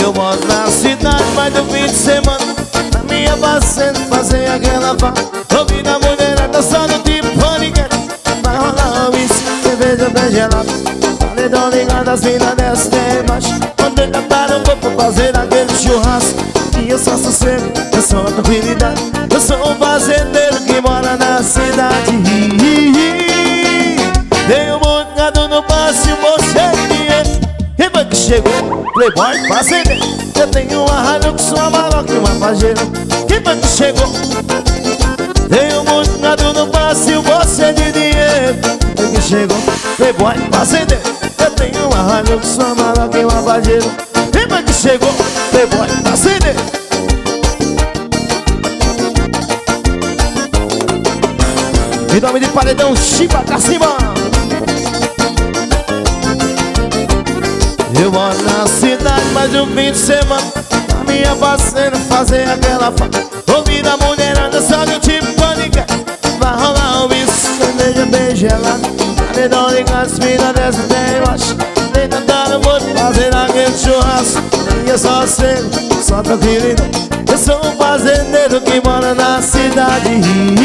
Eu moro na cidade, mas no fim de semana na minha fazenda fazer aquela farra. Ouvi na mulherada só no tipo paniquete. Vai rolar um whisky, cerveja bem gelada. Paredão ligado, as minas desce até embaixo. Quando ele tá no corpo fazer aquele churrasco. E eu só sossego, eu sou a tranquilidade. Eu sou um fazendeiro que mora na cidade. Tenho muito gado no passe, você dinheiro. Quem foi que chegou? Playboy fazendeiro. Eu tenho uma Hilux, uma Maroc e uma Pajero. Quem foi que chegou? Tenho muito gado no passe, você de dinheiro. Quem foi que chegou? Playboy fazendeiro. Eu tenho uma Hilux, uma Maroc e uma Pajero. Quem foi que chegou? Playboy fazendeiro. Em nome de Paredão, Chiba pra cima. Eu moro na cidade, mas no fim de semana na minha fazenda fazer aquela farra. Ouvir a mulherada só do tipo pânica. Vai rolar um whisky, cerveja bem gelada. Paredão ligado, as minas desce até embaixo. Tenta dar no boto, fazer aquele churrasco. E eu só sei, só tranquilidade. Eu sou um fazendeiro que mora na cidade.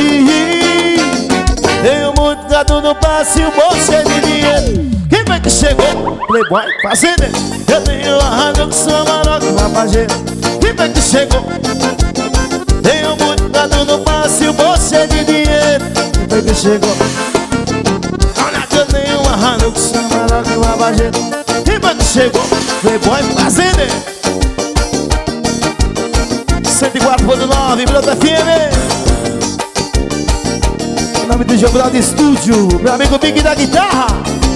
Tenho muito gato no passe, o bolso é de dinheiro. Quem foi que chegou? Playboy fazendeiro. Eu tenho a Hilux, uma Maroc, uma Pajero. Quem foi que chegou? Tenho muito gato no passe, o bolso é de dinheiro. Quem foi que chegou? Olha que eu tenho uma Hilux, uma Maroc, uma Pajero. Quem foi que chegou? Playboy fazendeiro. 104.9, Piloto FM. Em nome do Jogo de Estúdio, meu amigo Big da Guitarra.